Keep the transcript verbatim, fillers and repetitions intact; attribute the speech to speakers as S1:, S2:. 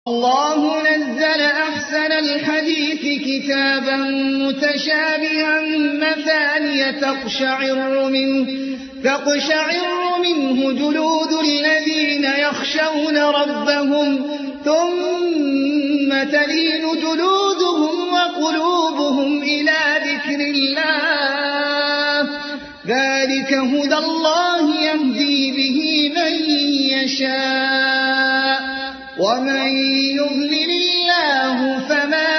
S1: الله نزل أحسن الحديث كتابا متشابها مثانية تقشعر منه, تقشعر منه جلود الذين يخشون ربهم ثم تلين جلودهم وقلوبهم إلى ذكر الله. ذلك هدى الله يهدي به من يشاء ومن يضلل الله فما